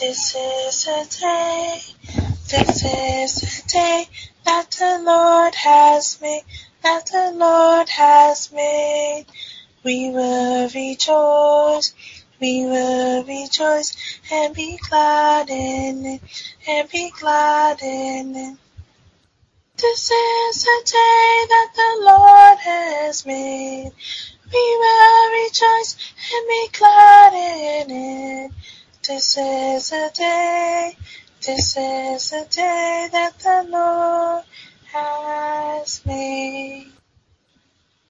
This is a day that the Lord has made, We will rejoice and be glad in it, This is a day that the Lord has made. We will rejoice and be glad in it. This is a day that the Lord has made.